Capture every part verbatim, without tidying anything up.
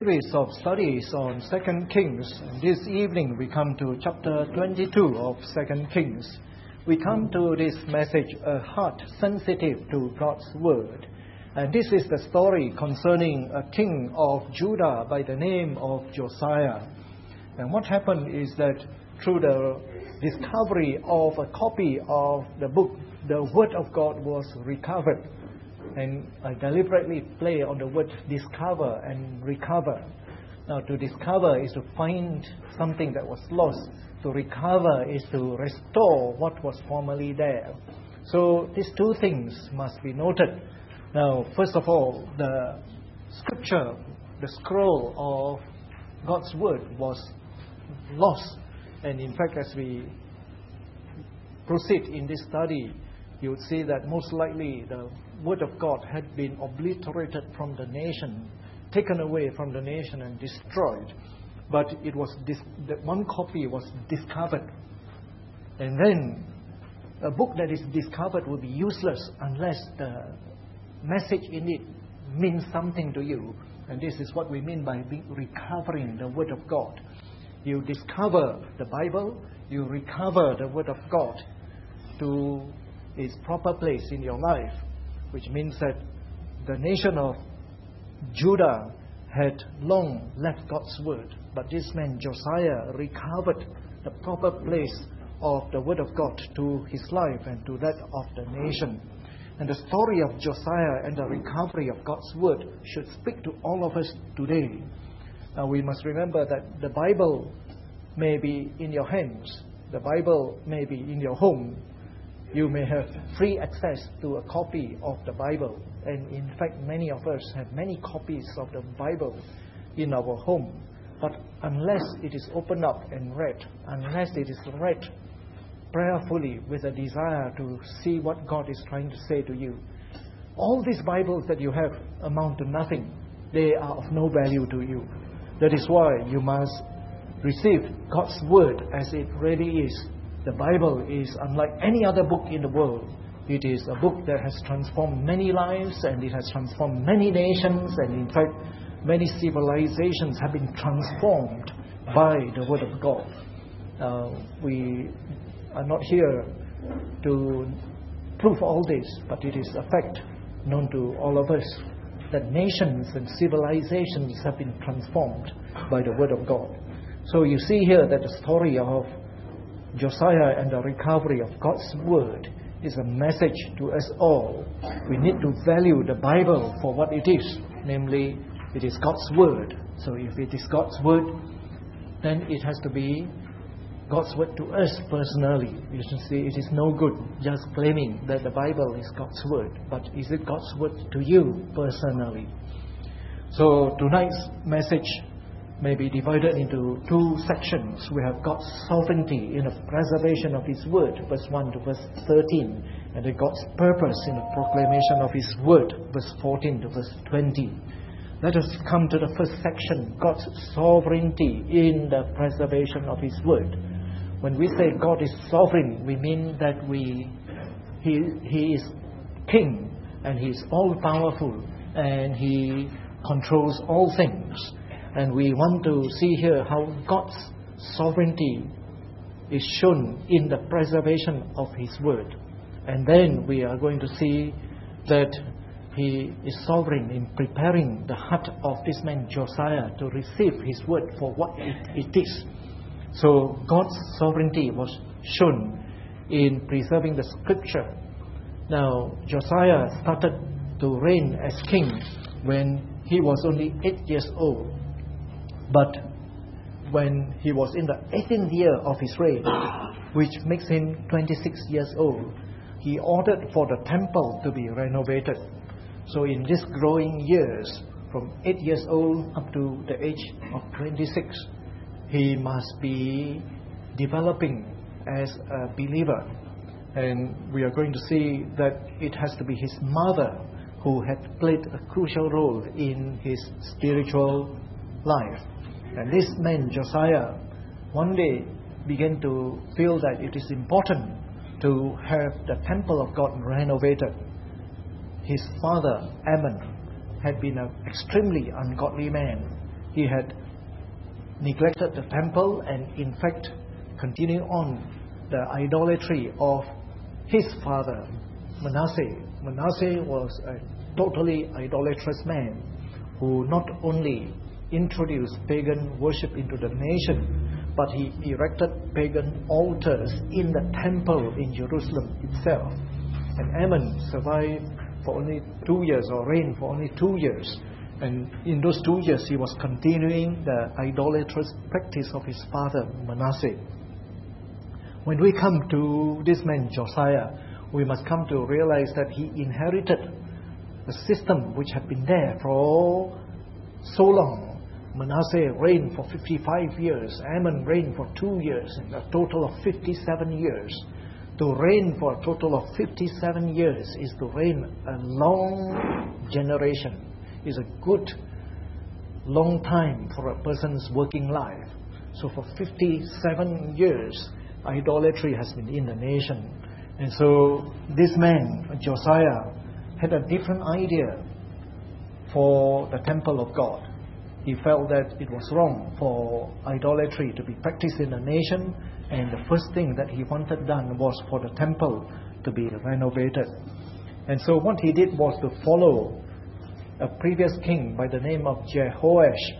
series of studies on Second Kings. And this evening we come to chapter twenty-two of Second Kings. We come to this message, a heart sensitive to God's word. And this is the story concerning a king of Judah by the name of Josiah. And what happened is that through the discovery of a copy of the book, the word of God was recovered. And I deliberately play on the word discover and recover. Now, to discover is to find something that was lost. To recover is to restore what was formerly there. So these two things must be noted. Now, first of all, the scripture, the scroll of God's word was lost. And in fact, as we proceed in this study, you would see that most likely the word of God had been obliterated from the nation, taken away from the nation and destroyed. But it was dis- that one copy was discovered. And then a book that is discovered will be useless unless the message in it means something to you. And this is what we mean by recovering the word of God. You discover the Bible, you recover the word of God to its proper place in your life, which means that the nation of Judah had long left God's word, but this man Josiah recovered the proper place of the word of God to his life and to that of the nation. And the story of Josiah and the recovery of God's word should speak to all of us today. Now we must remember that the Bible may be in your hands, the Bible may be in your home. You may have free access to a copy of the Bible. And in fact, many of us have many copies of the Bible in our home. But unless it is opened up and read, unless it is read prayerfully with a desire to see what God is trying to say to you, all these Bibles that you have amount to nothing. They are of no value to you. That is why you must receive God's word as it really is. The Bible is unlike any other book in the world. It is a book that has transformed many lives, and it has transformed many nations, and in fact, many civilizations have been transformed by the Word of God. Uh, we are not here to prove all this, but it is a fact known to all of us that nations and civilizations have been transformed by the Word of God. So you see here that the story of Josiah and the recovery of God's word is a message to us all. We need to value the Bible for what it is, namely, it is God's word. So if it is God's word, then it has to be God's word to us personally. You should see, it is no good just claiming that the Bible is God's word, but is it God's word to you personally? So tonight's message may be divided into two sections. We have God's sovereignty in the preservation of His word, verse one to verse thirteen, and then God's purpose in the proclamation of His word, verse fourteen to verse twenty. Let us come to the first section, God's sovereignty in the preservation of His word. When we say God is sovereign, we mean that we He, he is king, and He is all-powerful, and He controls all things. And we want to see here how God's sovereignty is shown in the preservation of His word. And then we are going to see that He is sovereign in preparing the heart of this man Josiah to receive His word for what it, it is. So God's sovereignty was shown in preserving the scripture. Now, Josiah started to reign as king when he was only eight years old. But when he was in the eighteenth year of his reign, which makes him twenty-six years old, he ordered for the temple to be renovated. So in these growing years, from eight years old up to the age of twenty-six, he must be developing as a believer. And we are going to see that it has to be his mother who had played a crucial role in his spiritual life. And this man, Josiah, one day began to feel that it is important to have the temple of God renovated. His father, Ammon, had been an extremely ungodly man. he had neglected the temple and in fact continued on the idolatry of his father, Manasseh. Manasseh was a totally idolatrous man who not only introduced pagan worship into the nation, but he erected pagan altars in the temple in Jerusalem itself. And Amon survived for only two years, or reigned for only two years. And in those two years, he was continuing the idolatrous practice of his father, Manasseh. When we come to this man, Josiah, we must come to realize that he inherited a system which had been there for so long. Manasseh reigned for fifty-five years, Amon reigned for two years, and a total of fifty-seven years. To reign for a total of fifty-seven years is to reign a long generation, is a good long time for a person's working life. So for fifty-seven years, idolatry has been in the nation. And so this man, Josiah, had a different idea for the temple of God. He felt that it was wrong for idolatry to be practiced in the nation, and the first thing that he wanted done was for the temple to be renovated. And so what he did was to follow a previous king by the name of Jehoash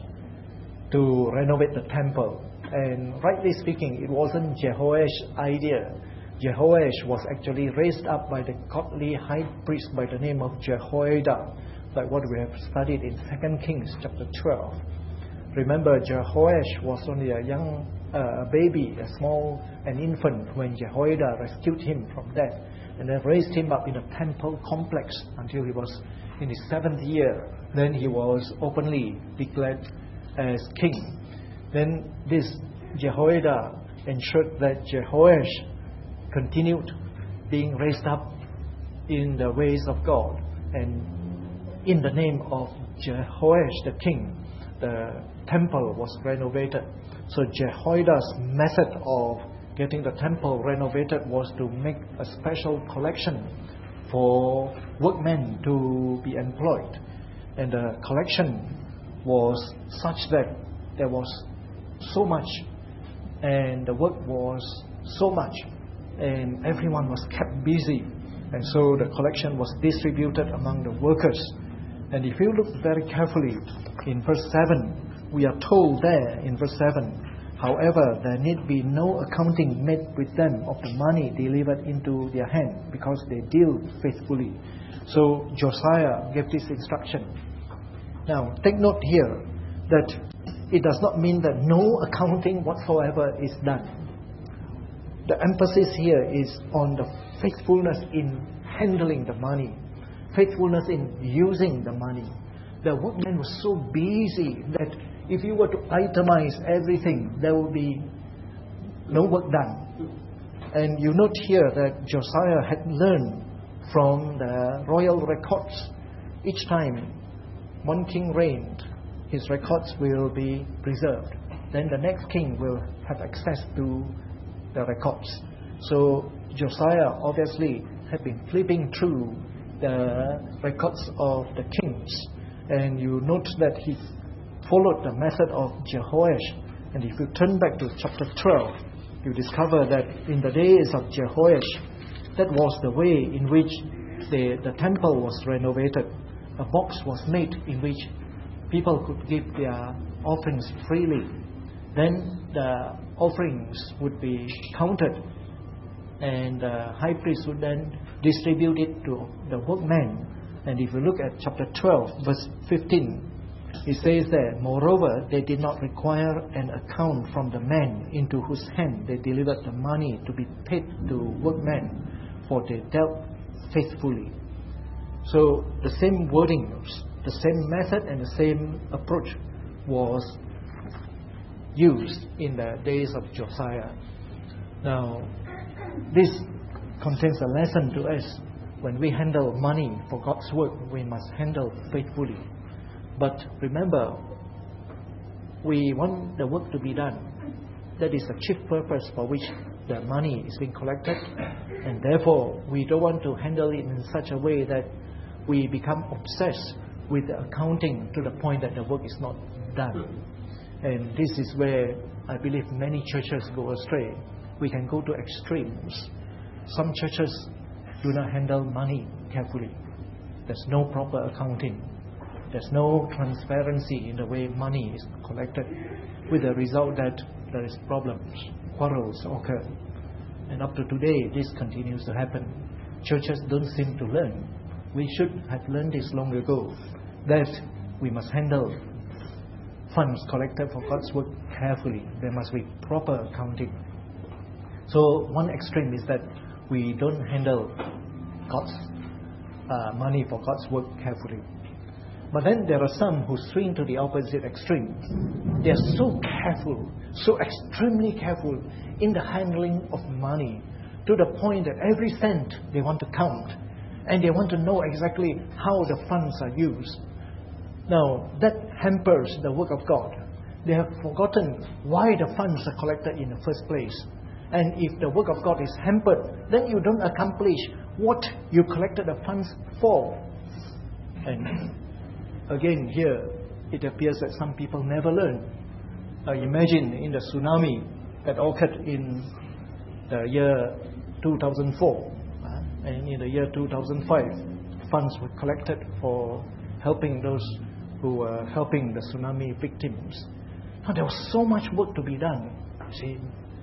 to renovate the temple. And rightly speaking, it wasn't Jehoash's idea. Jehoash was actually raised up by the godly high priest by the name of Jehoiada, like what we have studied in Second Kings chapter twelve. Remember, Jehoash was only a young uh, baby, a small, an infant, when Jehoiada rescued him from death and then raised him up in a temple complex until he was in his seventh year. Then he was openly declared as king. Then this Jehoiada ensured that Jehoash continued being raised up in the ways of God, and in the name of Jehoash the king, the temple was renovated. So Jehoiada's method of getting the temple renovated was to make a special collection for workmen to be employed. And the collection was such that there was so much, and the work was so much, and everyone was kept busy. And so the collection was distributed among the workers. And if you look very carefully in verse seven, we are told there in verse seven, however, there need be no accounting made with them of the money delivered into their hand, because they deal faithfully. So Josiah gave this instruction. Now, take note here that it does not mean that no accounting whatsoever is done. The emphasis here is on the faithfulness in handling the money, faithfulness in using the money. The workmen were so busy that if you were to itemize everything, there will be no work done. And you note here that Josiah had learned from the royal records. Each time one king reigned, his records will be preserved. Then the next king will have access to the records. So Josiah obviously had been flipping through the records of the kings, and you note that he followed the method of Jehoash. And if you turn back to chapter twelve, you discover that in the days of Jehoash, that was the way in which the, the temple was renovated. A box was made in which people could give their offerings freely. Then the offerings would be counted, and the high priest would then distribute it to the workmen. And if you look at chapter twelve, verse fifteen, it says that, moreover, they did not require an account from the man into whose hand they delivered the money to be paid to workmen, for they dealt faithfully. So the same wordings, the same method and the same approach was used in the days of Josiah. Now, this contains a lesson to us. When we handle money for God's work, we must handle faithfully. But remember, we want the work to be done. That is the chief purpose for which the money is being collected. And therefore, we don't want to handle it in such a way that we become obsessed with the accounting to the point that the work is not done. And this is where I believe many churches go astray. We can go to extremes. Some churches do not handle money carefully. There's no proper accounting. There's no transparency in the way money is collected, with the result that there is problems, quarrels occur. And up to today, this continues to happen. Churches don't seem to learn. We should have learned this long ago, that we must handle funds collected for God's work carefully. There must be proper accounting. So one extreme is that we don't handle God's uh, money for God's work carefully. But then there are some who swing to the opposite extreme. They are so careful, so extremely careful in the handling of money, to the point that every cent they want to count, and they want to know exactly how the funds are used. Now, that hampers the work of God. They have forgotten why the funds are collected in the first place. And if the work of God is hampered, then you don't accomplish what you collected the funds for. And again, here, it appears that some people never learn. Uh, imagine in the tsunami that occurred in the year two thousand four, uh, and in the year two thousand five, funds were collected for helping those who were helping the tsunami victims. Now, there was so much work to be done. You see,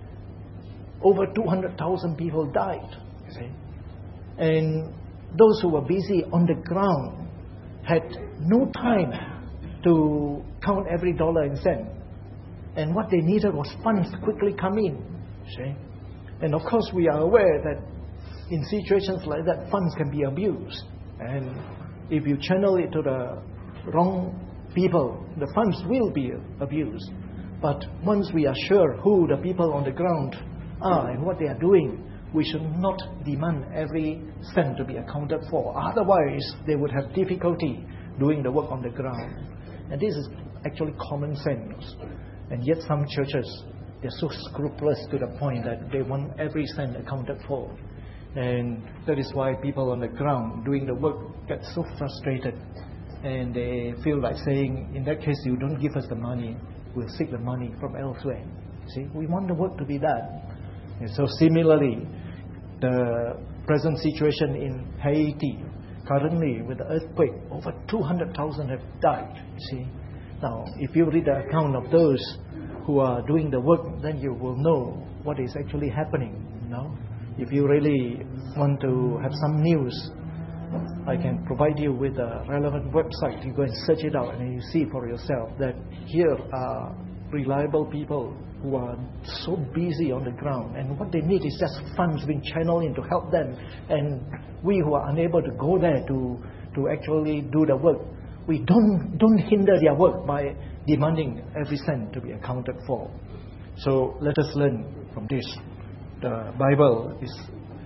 over two hundred thousand people died. You see, and those who were busy on the ground had no time to count every dollar and cent. And what they needed was funds to quickly come in. See? And of course, we are aware that in situations like that, funds can be abused. And if you channel it to the wrong people, the funds will be abused. But once we are sure who the people on the ground are and what they are doing, we should not demand every cent to be accounted for. Otherwise, they would have difficulty doing the work on the ground. And this is actually common sense. And yet some churches, they're so scrupulous to the point that they want every cent accounted for. And that is why people on the ground doing the work get so frustrated. And they feel like saying, in that case, you don't give us the money, we'll seek the money from elsewhere. See, we want the work to be done. And so similarly, the present situation in Haiti, currently with the earthquake, over two hundred thousand have died. You see, now if you read the account of those who are doing the work, then you will know what is actually happening. You know, if you really want to have some news, I can provide you with a relevant website. You go and search it out, and you see for yourself that here are reliable people who are so busy on the ground, and what they need is just funds being channeled in to help them. And we who are unable to go there to to actually do the work, we don't don't hinder their work by demanding every cent to be accounted for. So let us learn from this. The Bible is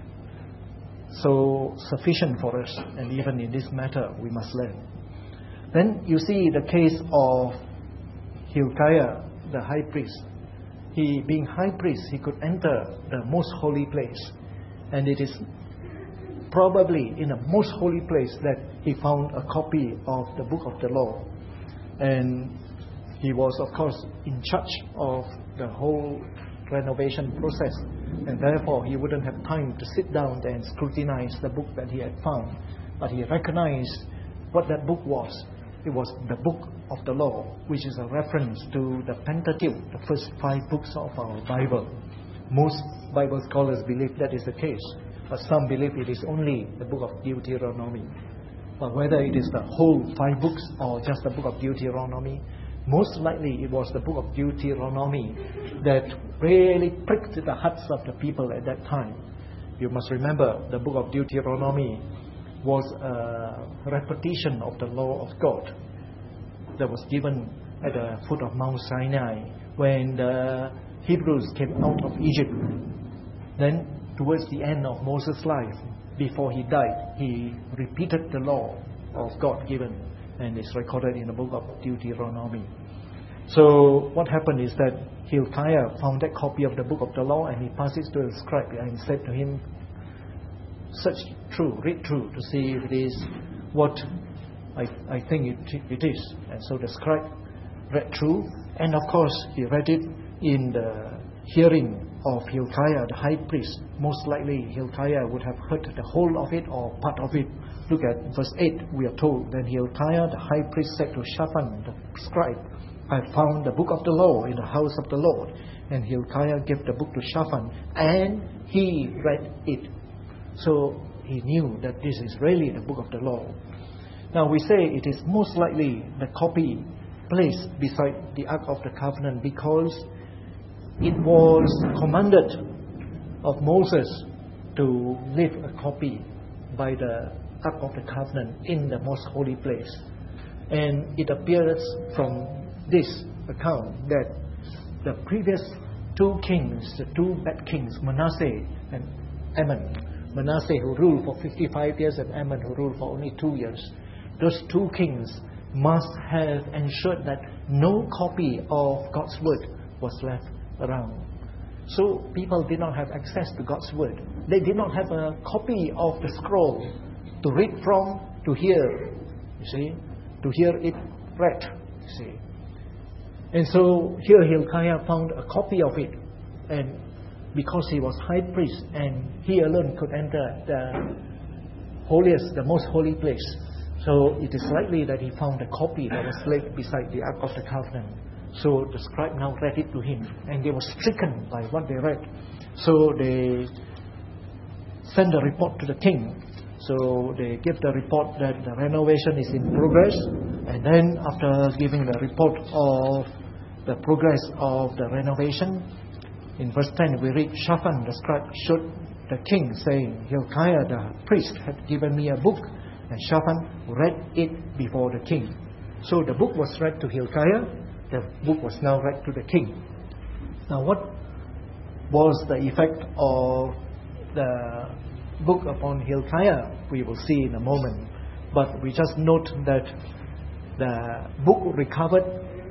so sufficient for us, and even in this matter we must learn. Then you see the case of Hilkiah, the high priest. He, being high priest, he could enter the most holy place. And it is probably in the most holy place that he found a copy of the book of the law. And he was, of course, in charge of the whole renovation process. And therefore, he wouldn't have time to sit down there and scrutinize the book that he had found. But he recognized what that book was. It was the book of the law, which is a reference to the Pentateuch, the first five books of our Bible. Most Bible scholars believe that is the case, but some believe it is only the book of Deuteronomy. But whether it is the whole five books or just the book of Deuteronomy, most likely it was the book of Deuteronomy that really pricked the hearts of the people at that time. You must remember, the book of Deuteronomy was a repetition of the law of God that was given at the foot of Mount Sinai when the Hebrews came out of Egypt. Then, towards the end of Moses' life, before he died, he repeated the law of God given, and it's recorded in the book of Deuteronomy. So what happened is that Hilkiah found that copy of the book of the law, and he passed it to the scribe and said to him, search through, read through to see if it is what I, I think it, it is. And so the scribe read through, and of course he read it in the hearing of Hilkiah the high priest. Most likely Hilkiah would have heard the whole of it or part of it. Look at verse eight, we are told, then Hilkiah the high priest said to Shaphan the scribe, I found the book of the law in the house of the Lord. And Hilkiah gave the book to Shaphan, and he read it. So he knew that this is really the book of the law. Now we say it is most likely the copy placed beside the Ark of the Covenant because it was commanded of Moses to leave a copy by the Ark of the Covenant in the most holy place. And it appears from this account that the previous two kings, the two bad kings, Manasseh and Amon, Manasseh who ruled for fifty-five years and Amon who ruled for only two years, those two kings must have ensured that no copy of God's word was left around. So people did not have access to God's word. They did not have a copy of the scroll to read from, to hear, you see, to hear it read, you see. And so here Hilkiah found a copy of it, and because he was high priest and he alone could enter the holiest, the most holy place, so it is likely that he found a copy that was laid beside the Ark of the Covenant. So the scribe now read it to him, and they were stricken by what they read. So they sent a report to the king. So they give the report that the renovation is in progress, and then after giving the report of the progress of the renovation, in verse ten we read, Shaphan the scribe showed the king, saying, Hilkiah the priest had given me a book, and Shaphan read it before the king. So the book was read to Hilkiah, the book was now read to the king. Now what was the effect of the book upon Hilkiah? We will see in a moment. But we just note that the book recovered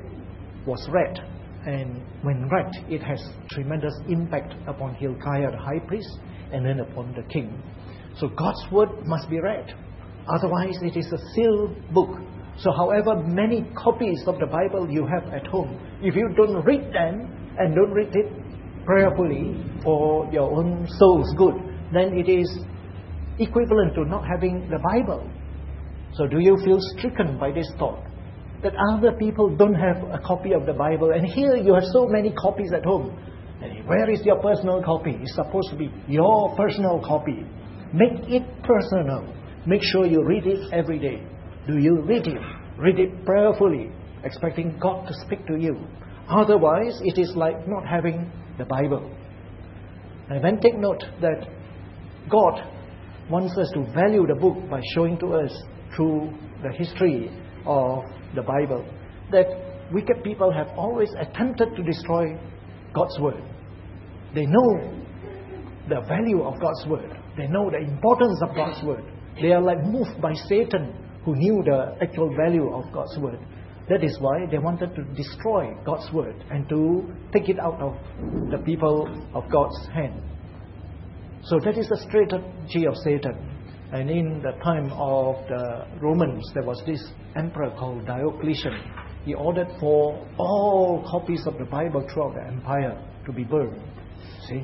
was read, and when read, it has tremendous impact upon Hilkiah the high priest and then upon the king. So God's word must be read. Otherwise it is a sealed book. So however many copies of the Bible you have at home, if you don't read them and don't read it prayerfully for your own soul's good, then it is equivalent to not having the Bible. So do you feel stricken by this thought? That other people don't have a copy of the Bible, and here you have so many copies at home. And where is your personal copy? It's supposed to be your personal copy. Make it personal. Make sure you read it every day. Do you read it? Read it prayerfully, expecting God to speak to you. Otherwise, it is like not having the Bible. And then take note that God wants us to value the book by showing to us through the history of the Bible that wicked people have always attempted to destroy God's word. They know the value of God's word. They know the importance of God's word. They are like moved by Satan, who knew the actual value of God's word. That is why they wanted to destroy God's word and to take it out of the people of God's hand. So that is the strategy of Satan. And in the time of the Romans, there was this emperor called Diocletian. He ordered for all copies of the Bible throughout the empire to be burned. See?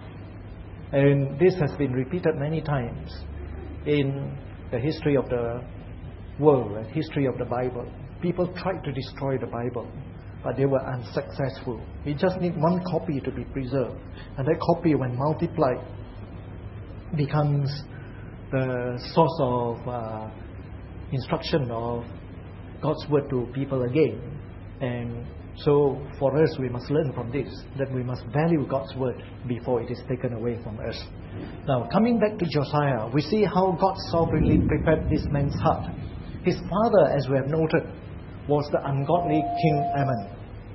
And this has been repeated many times in the history of the world and history of the Bible. People tried to destroy the Bible, but they were unsuccessful. We just need one copy to be preserved. And that copy, when multiplied, becomes the source of uh, instruction of God's word to people again. And so for us, we must learn from this, that we must value God's word before it is taken away from us. Now, coming back to Josiah, we see how God sovereignly prepared this man's heart. His father, as we have noted, was the ungodly King Amon.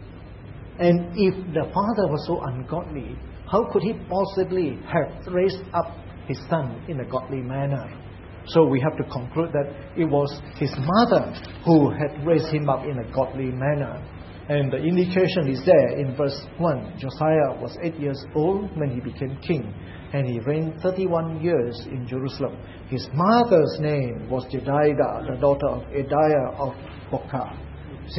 And if the father was so ungodly, how could he possibly have raised up his son in a godly manner? So we have to conclude that it was his mother who had raised him up in a godly manner. And the indication is there in verse one. Josiah was eight years old when he became king, and he reigned thirty-one years in Jerusalem. His mother's name was Jedidah, the daughter of Ediah of Bokhah. See,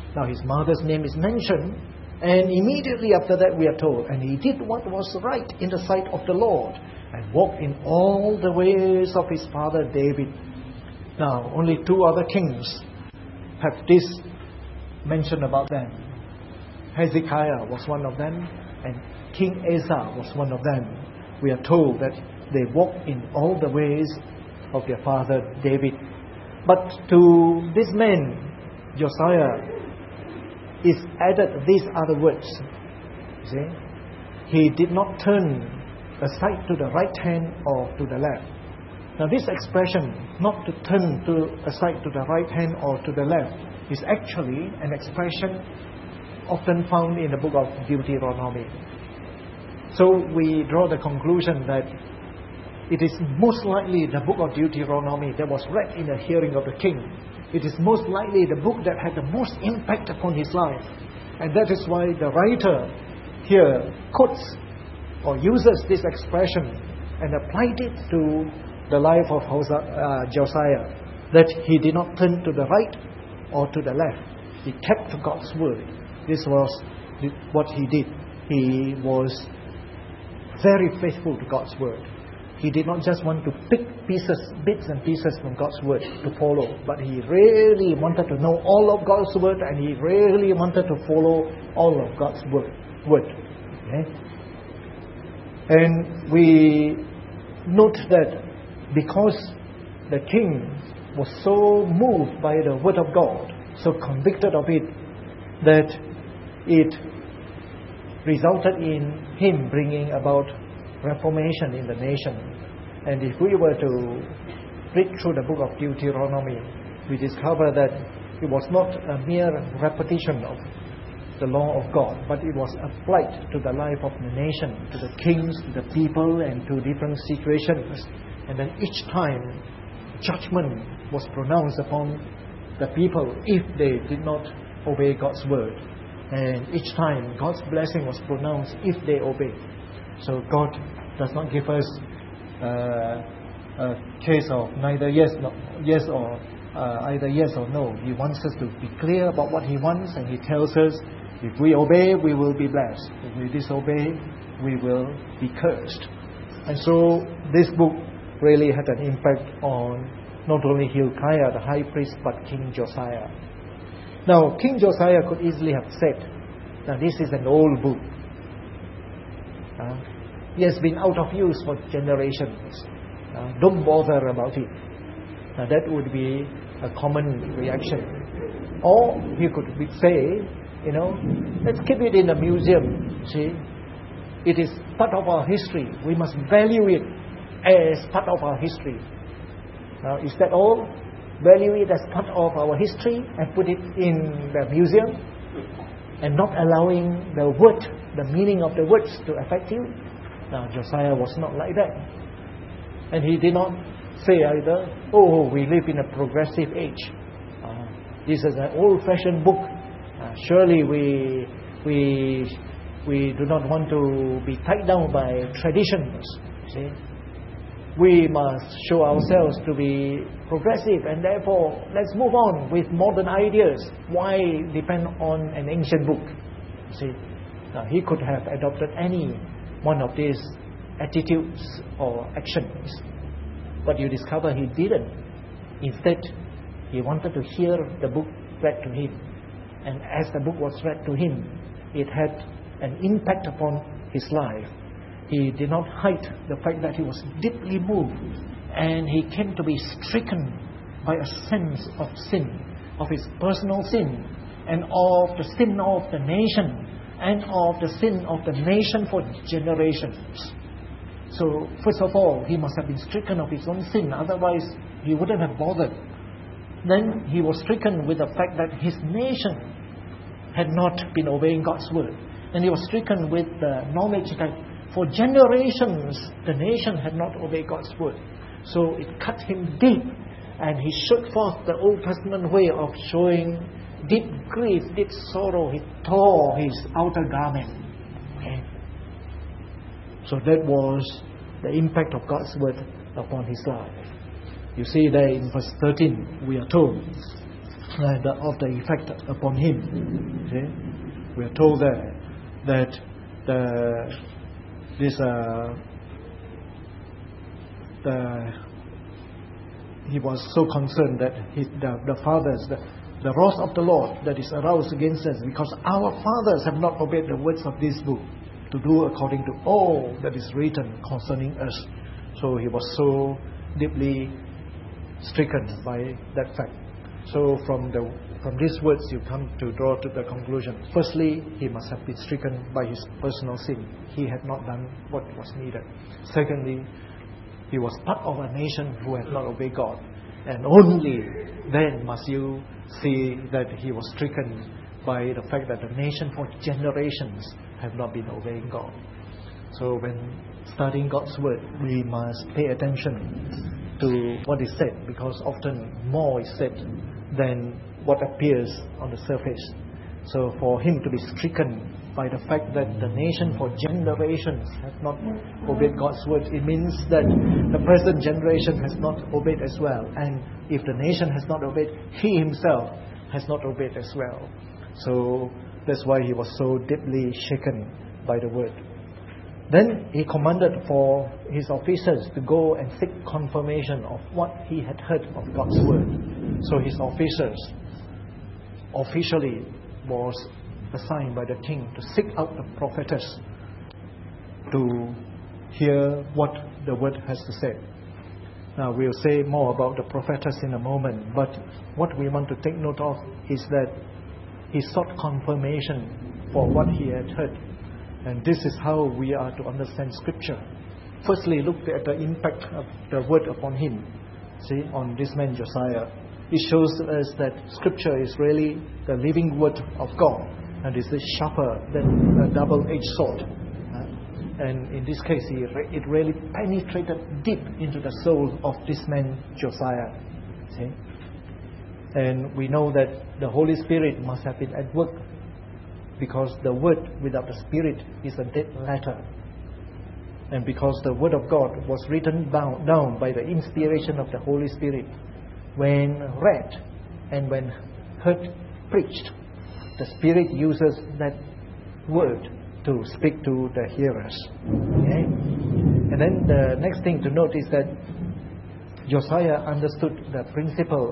Now his mother's name is mentioned, and immediately after that we are told, and he did what was right in the sight of the Lord, and walked in all the ways of his father David. Now, only two other kings have this mentioned about them. Hezekiah was one of them, and King Asa was one of them. We are told that they walked in all the ways of their father David. But to this man, Josiah, is added these other words. See? He did not turn aside to the right hand or to the left. Now this expression, not to turn to aside to the right hand or to the left, is actually an expression often found in the book of Deuteronomy. So we draw the conclusion that it is most likely the book of Deuteronomy that was read in the hearing of the king. It is most likely the book that had the most impact upon his life. And that is why the writer here quotes or uses this expression and applied it to the life of Josiah, that he did not turn to the right or to the left. He kept to God's word. This was what he did. He was very faithful to God's word. He did not just want to pick pieces, bits and pieces from God's word to follow, but he really wanted to know all of God's word, and he really wanted to follow all of God's word. word. Okay? And we note that because the king was so moved by the word of God, so convicted of it, that it resulted in him bringing about reformation in the nation. And if we were to read through the book of Deuteronomy, we discover that it was not a mere repetition of the law of God, but it was applied to the life of the nation, to the kings, to the people, and to different situations. And then each time, judgment was pronounced upon the people if they did not obey God's word. And each time, God's blessing was pronounced if they obey. So God does not give us uh, a case of neither yes, no, yes or uh, either yes or no. He wants us to be clear about what He wants, and He tells us if we obey, we will be blessed. If we disobey, we will be cursed. And so this book really had an impact on not only Hilkiah, the high priest, but King Josiah. Now, King Josiah could easily have said, now this is an old book. Uh, it has been out of use for generations. Uh, don't bother about it. Now, that would be a common reaction. Or he could say, you know, let's keep it in a museum. See, it is part of our history. We must value it as part of our history. Now, is that all? Value it as part of our history and put it in the museum, and not allowing the word, the meaning of the words to affect you? Now, Josiah was not like that. And he did not say either, oh, we live in a progressive age. Uh, this is an old-fashioned book. Uh, surely we, we, we do not want to be tied down by traditions. See? We must show ourselves to be progressive, and therefore let's move on with modern ideas. Why depend on an ancient book? See, now, he could have adopted any one of these attitudes or actions, but you discover he didn't. Instead, he wanted to hear the book read to him, and as the book was read to him, it had an impact upon his life. He did not hide the fact that he was deeply moved, and he came to be stricken by a sense of sin, of his personal sin, and of the sin of the nation, and of the sin of the nation for generations. So, first of all, he must have been stricken of his own sin, otherwise he wouldn't have bothered. Then he was stricken with the fact that his nation had not been obeying God's word, and he was stricken with the knowledge that for generations, the nation had not obeyed God's word. So it cut him deep, and he showed forth the Old Testament way of showing deep grief, deep sorrow. He tore his outer garment. Okay? So that was the impact of God's word upon his life. You see there in verse thirteen, we are told, uh, the, of the effect upon him. See? We are told there that the this uh, the he was so concerned that his, the, the fathers, the, the wrath of the Lord that is aroused against us, because our fathers have not obeyed the words of this book, to do according to all that is written concerning us. So he was so deeply stricken by that fact. So from the from these words you come to draw to the conclusion. Firstly, he must have been stricken by his personal sin. He had not done what was needed. Secondly, he was part of a nation who had not obeyed God. And only then must you see that he was stricken by the fact that the nation for generations have not been obeying God. So when studying God's word, we must pay attention to what is said, because often more is said than what appears on the surface. So for him to be stricken by the fact that the nation for generations have not obeyed God's word, it means that the present generation has not obeyed as well. And if the nation has not obeyed, he himself has not obeyed as well. So that's why he was so deeply shaken by the word. Then he commanded for his officers to go and seek confirmation of what he had heard of God's word. So his officers officially was assigned by the king to seek out the prophetess to hear what the word has to say. Now we'll say more about the prophetess in a moment, but what we want to take note of is that he sought confirmation for what he had heard. And this is how we are to understand Scripture. Firstly, look at the impact of the word upon him. See, on this man Josiah. It shows us that Scripture is really the living word of God, and it is sharper than a double-edged sword. Uh, and in this case, it really penetrated deep into the soul of this man Josiah. See? And we know that the Holy Spirit must have been at work, because the word without the Spirit is a dead letter. And because the word of God was written down, down by the inspiration of the Holy Spirit, when read and when heard preached, the Spirit uses that word to speak to the hearers. Okay? And then the next thing to note is that Josiah understood the principle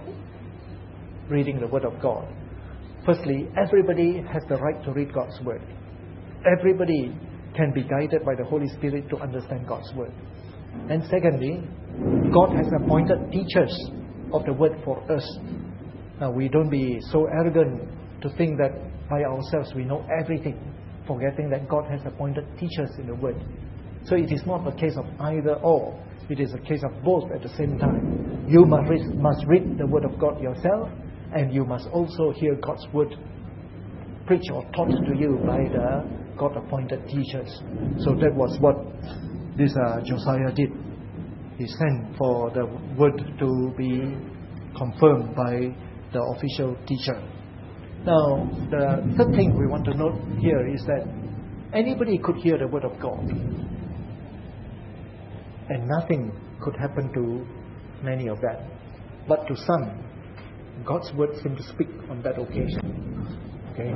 of reading the word of God. Firstly, everybody has the right to read God's word. Everybody can be guided by the Holy Spirit to understand God's word. And secondly, God has appointed teachers of the word for us. Now, we don't be so arrogant to think that by ourselves we know everything, forgetting that God has appointed teachers in the word. So it is not a case of either or. It is a case of both at the same time. You must read, must read the word of God yourself, and you must also hear God's word preached or taught to you by the God-appointed teachers. So that was what this uh, Josiah did. He sent for the word to be confirmed by the official teacher. Now, the third thing we want to note here is that anybody could hear the word of God, and nothing could happen to many of them. But to some, God's word seemed to speak on that occasion. Okay?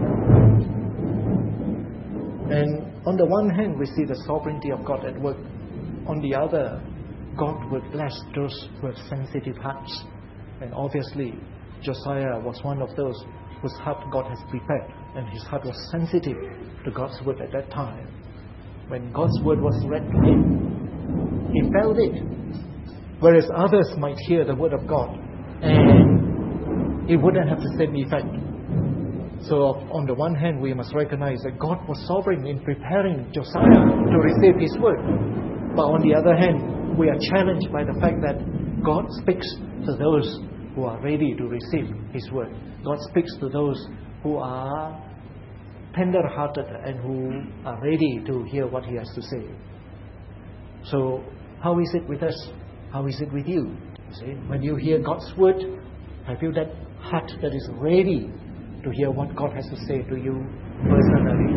And on the one hand, we see the sovereignty of God at work. On the other, God would bless those who have sensitive hearts. And obviously, Josiah was one of those whose heart God has prepared, and his heart was sensitive to God's word at that time. When God's word was read to him, he felt it. Whereas others might hear the word of God, and it wouldn't have the same effect. So on the one hand, we must recognize that God was sovereign in preparing Josiah to receive his word. But on the other hand, we are challenged by the fact that God speaks to those who are ready to receive his word. God speaks to those who are tender-hearted and who are ready to hear what he has to say. So how is it with us? How is it with you? You see, when you hear God's word, have you that heart that is ready to hear what God has to say to you personally?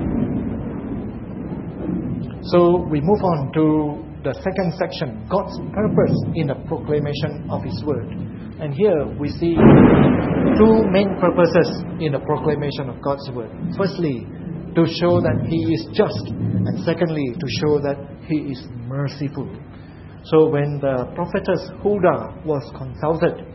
So we move on to the second section, God's purpose in the proclamation of his word. And here we see two main purposes in the proclamation of God's word. Firstly, to show that He is just, and secondly, to show that He is merciful. So when the prophetess Huldah was consulted,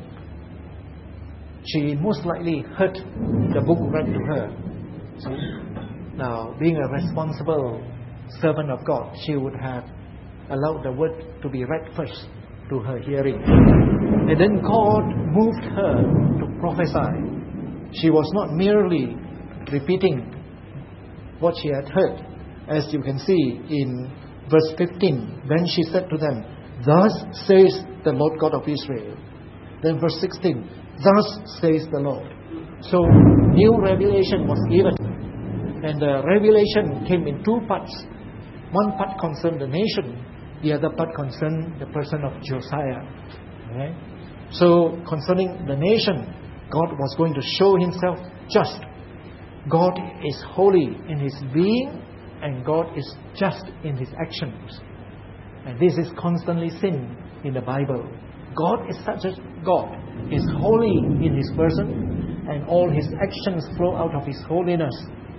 she most likely heard the book read to her. See? Now, being a responsible servant of God, she would have allowed the word to be read first to her hearing. And then God moved her to prophesy. She was not merely repeating what she had heard. As you can see in verse fifteen, then she said to them, "Thus says the Lord God of Israel." Then verse sixteen, "Thus says the Lord." So new revelation was given. And the revelation came in two parts. One part concerned the nation, the other part concerned the person of Josiah. Okay? So concerning the nation, God was going to show Himself just. God is holy in His being, and God is just in His actions. And this is constantly seen in the Bible. God is such a God. He is holy in His person, and all His actions flow out of His holiness,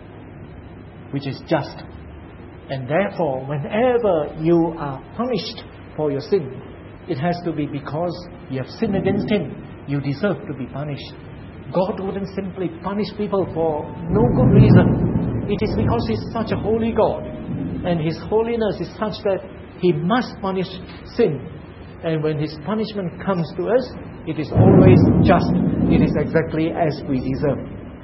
which is just. And therefore, whenever you are punished for your sin, it has to be because you have sinned against Him. You deserve to be punished. God wouldn't simply punish people for no good reason. It is because He is such a holy God, and His holiness is such that He must punish sin. And when His punishment comes to us, it is always just. It is exactly as we deserve.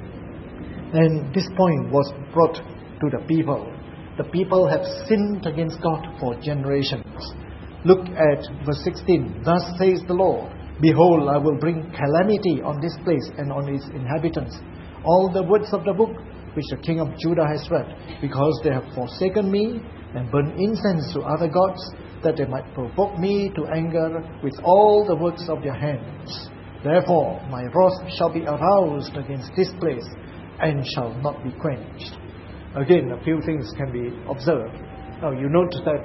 And this point was brought to the people. The people have sinned against God for generations. Look at verse sixteen. "Thus says the Lord, Behold, I will bring calamity on this place and on its inhabitants. All the words of the book which the king of Judah has read, because they have forsaken me and burned incense to other gods, that they might provoke me to anger with all the works of their hands. Therefore my wrath shall be aroused against this place and shall not be quenched." Again, a few things can be observed. Now you note that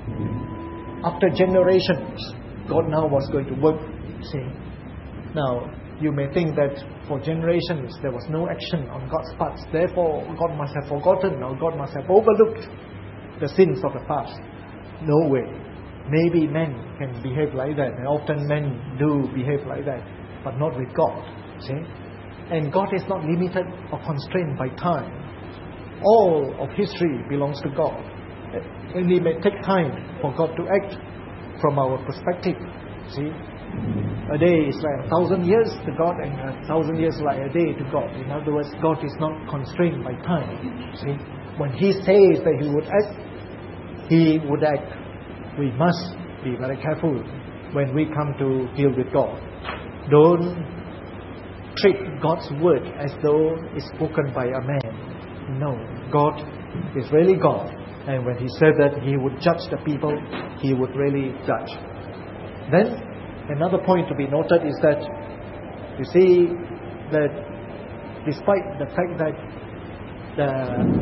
after generations, God now was going to work. See, now you may think that for generations there was no action on God's part. Therefore, God must have forgotten, or God must have overlooked the sins of the past. No way. Maybe men can behave like that, and often men do behave like that, but not with God. See, and God is not limited or constrained by time. All of history belongs to God. And it may take time for God to act from our perspective. See, a day is like a thousand years to God, and a thousand years like a day to God. In other words, God is not constrained by time. See, when He says that He would act, He would act. We must be very careful when we come to deal with God. Don't treat God's word as though it's spoken by a man. No, God is really God, and when He said that He would judge the people, He would really judge. Then another point to be noted is that you see that despite the fact that the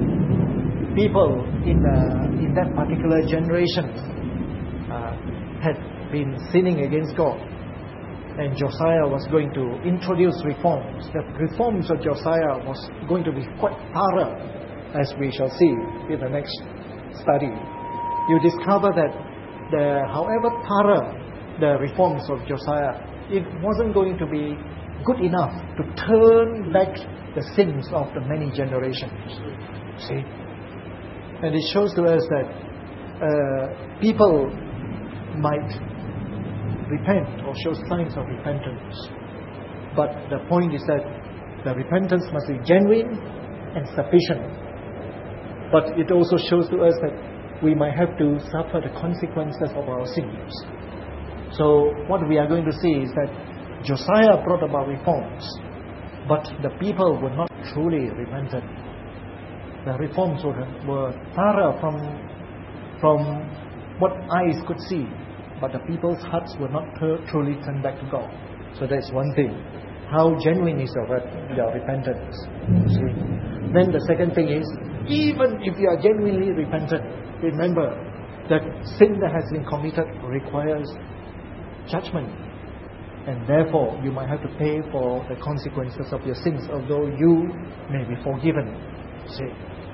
people in the in that particular generation uh, had been sinning against God, and Josiah was going to introduce reforms. The reforms of Josiah was going to be quite thorough, as we shall see in the next study. You discover that the, however thorough the reforms of Josiah, it wasn't going to be good enough to turn back the sins of the many generations. See? And it shows to us that uh, people might repent or show signs of repentance. But the point is that the repentance must be genuine and sufficient. But it also shows to us that we might have to suffer the consequences of our sins. So what we are going to see is that Josiah brought about reforms, but the people were not truly repentant. The reforms were, were thorough from, from what eyes could see, but the people's hearts were not per- truly turned back to God. So that's one thing. How genuine is your, rep- your repentance? See? Then the second thing is, even if you are genuinely repentant, remember that sin that has been committed requires judgment. and therefore you might have to pay for the consequences of your sins, although you may be forgiven. See?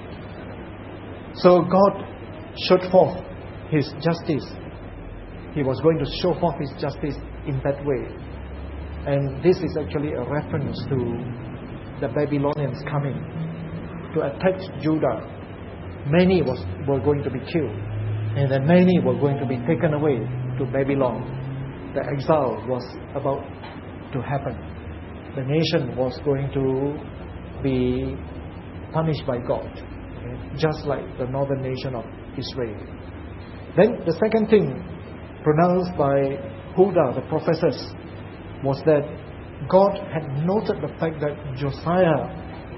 So God showed forth His justice. He was going to show forth His justice in that way. And this is actually a reference to the Babylonians coming to attack Judah. Many was, were going to be killed, and then many were going to be taken away to Babylon. The exile was about to happen. The nation was going to be punished by God, okay? Just like the northern nation of Israel. Then the second thing pronounced by Huldah, the prophetess, was that God had noted the fact that Josiah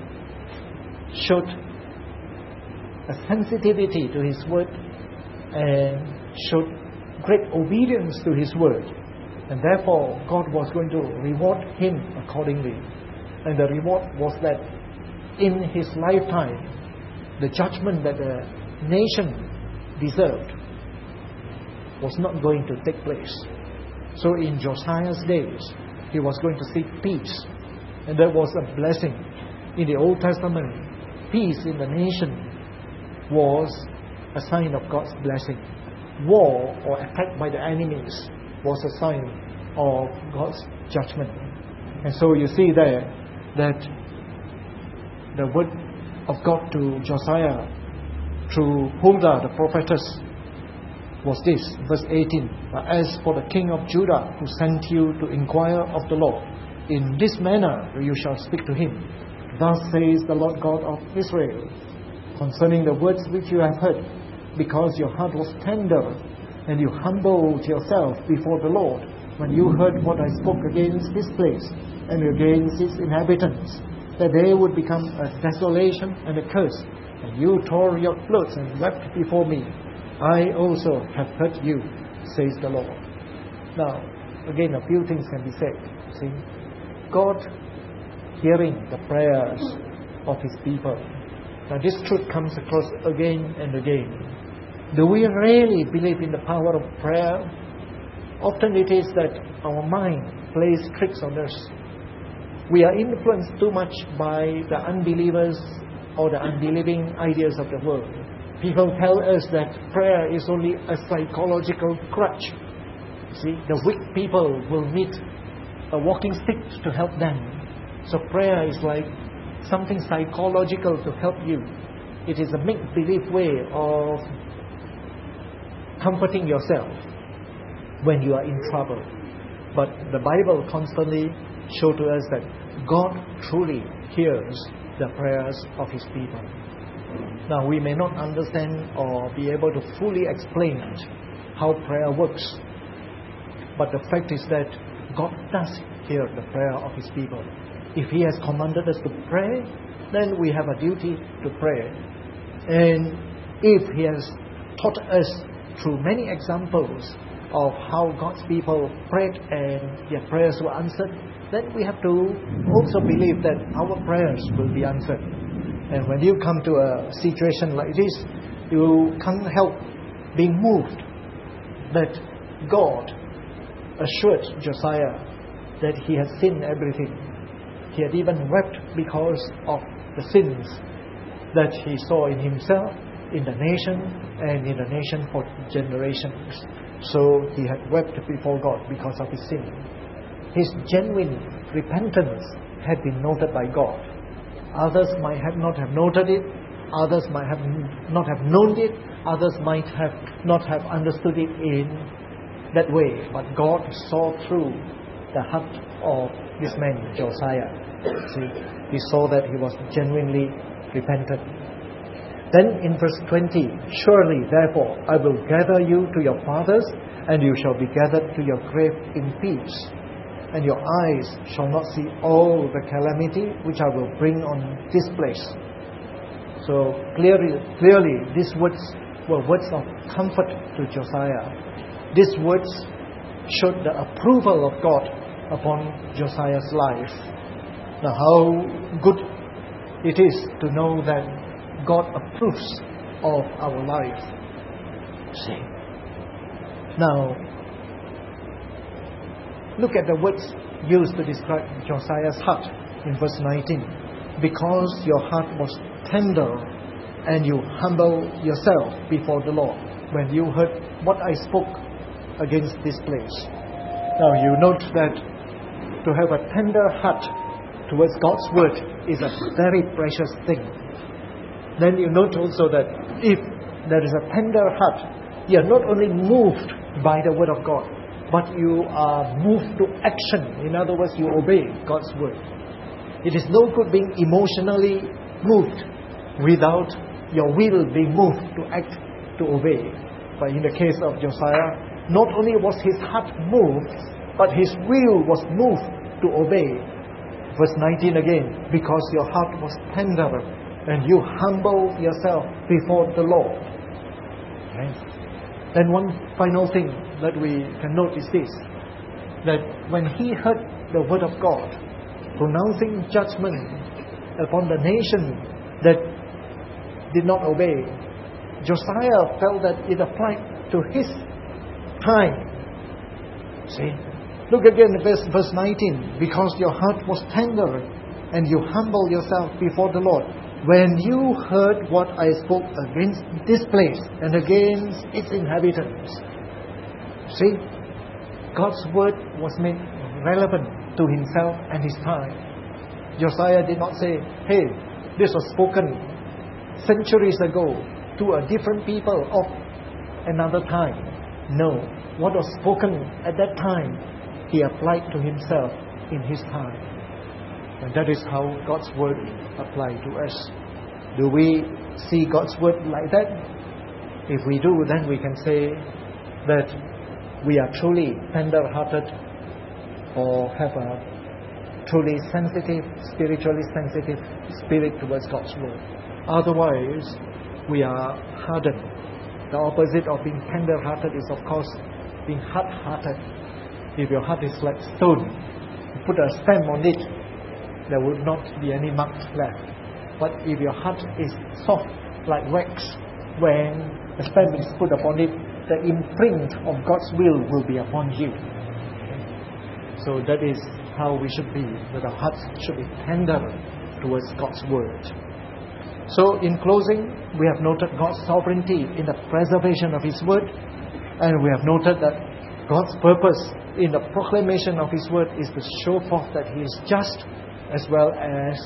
showed a sensitivity to His word and showed great obedience to His word. And therefore, God was going to reward him accordingly. And the reward was that in his lifetime, the judgment that the nation deserved was not going to take place. So in Josiah's days, he was going to seek peace. And that was a blessing. In the Old Testament, peace in the nation was a sign of God's blessing. War or attack by the enemies was a sign of God's judgment. And so you see there that the word of God to Josiah through Huldah the prophetess was this, verse eighteen. But as for the king of Judah who sent you to inquire of the Lord, in this manner you shall speak to him. Thus says the Lord God of Israel, concerning the words which you have heard, because your heart was tender, and you humbled yourself before the Lord, when you heard what I spoke against this place, and against its inhabitants, that they would become a desolation and a curse, and you tore your clothes and wept before me. I also have heard you, says the Lord. Now, again, a few things can be said. See, God hearing the prayers of His people. Now, this truth comes across again and again. Do we really believe in the power of prayer? Often it is that our mind plays tricks on us. We are influenced too much by the unbelievers or the unbelieving ideas of the world. People tell us that prayer is only a psychological crutch. See, the weak people will need a walking stick to help them. So prayer is like something psychological to help you. It is a make-believe way of comforting yourself when you are in trouble. But the Bible constantly shows to us that God truly hears the prayers of His people. Now, we may not understand or be able to fully explain how prayer works, but the fact is that God does hear the prayer of His people. If He has commanded us to pray, then we have a duty to pray. And if He has taught us through many examples of how God's people prayed and their prayers were answered, then we have to also believe that our prayers will be answered. And when you come to a situation like this, you can't help being moved that God assured Josiah that he had seen everything. He had even wept because of the sins that he saw in himself, in the nation, and in the nation for generations. So he had wept before God because of his sin. His genuine repentance had been noted by God. Others might have not have noted it. Others might have not have known it. Others might have not have understood it in that way. But God saw through the heart of this man, Josiah. See, He saw that he was genuinely repentant. Then in verse twenty, surely therefore I will gather you to your fathers, and you shall be gathered to your grave in peace. And your eyes shall not see all the calamity which I will bring on this place. So clearly, clearly these words were words of comfort to Josiah. These words showed the approval of God upon Josiah's life. Now, how good it is to know that God approves of our life. See. Now, Look at the words used to describe Josiah's heart in verse nineteen. Because your heart was tender and you humble yourself before the Lord when you heard what I spoke against this place. Now you note that to have a tender heart towards God's word is a very precious thing. Then you note also that if there is a tender heart, you are not only moved by the word of God, but you are moved to action. In other words, you obey God's word. It is no good being emotionally moved without your will being moved to act, to obey. But in the case of Josiah, not only was his heart moved, but his will was moved to obey. Verse nineteen again, because your heart was tender and you humble yourself before the Lord. Okay. Then one final thing that we can note is this, that when he heard the word of God, pronouncing judgment upon the nation that did not obey, Josiah felt that it applied to his time. See? Look again at verse, verse nineteen. Because your heart was tender and you humble yourself before the Lord, when you heard what I spoke against this place and against its inhabitants. See? God's word was made relevant to himself and his time. Josiah did not say, hey, this was spoken centuries ago to a different people of another time. No, what was spoken at that time, he applied to himself in his time. And that is how God's word applies to us. Do we see God's word like that? If we do, then we can say that we are truly tender-hearted or have a truly sensitive, spiritually sensitive spirit towards God's word. Otherwise, we are hardened. The opposite of being tender-hearted is, of course, being hard-hearted. If your heart is like stone, you put a stamp on it, there would not be any marks left. But if your heart is soft like wax, when a stamp is put upon it, the imprint of God's will will be upon you. So that is how we should be, that our hearts should be tender towards God's word. So in closing, we have noted God's sovereignty in the preservation of his word, and we have noted that God's purpose in the proclamation of his word is to show forth that he is just as well as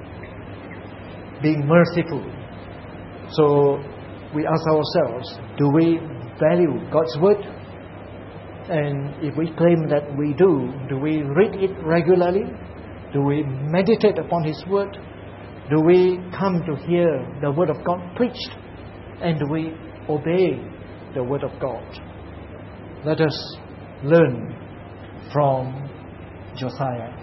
being merciful. So we ask ourselves, do we value God's word? And if we claim that we do, do we read it regularly? Do we meditate upon his word? Do we come to hear the word of God preached? And do we obey the word of God? Let us learn from Josiah.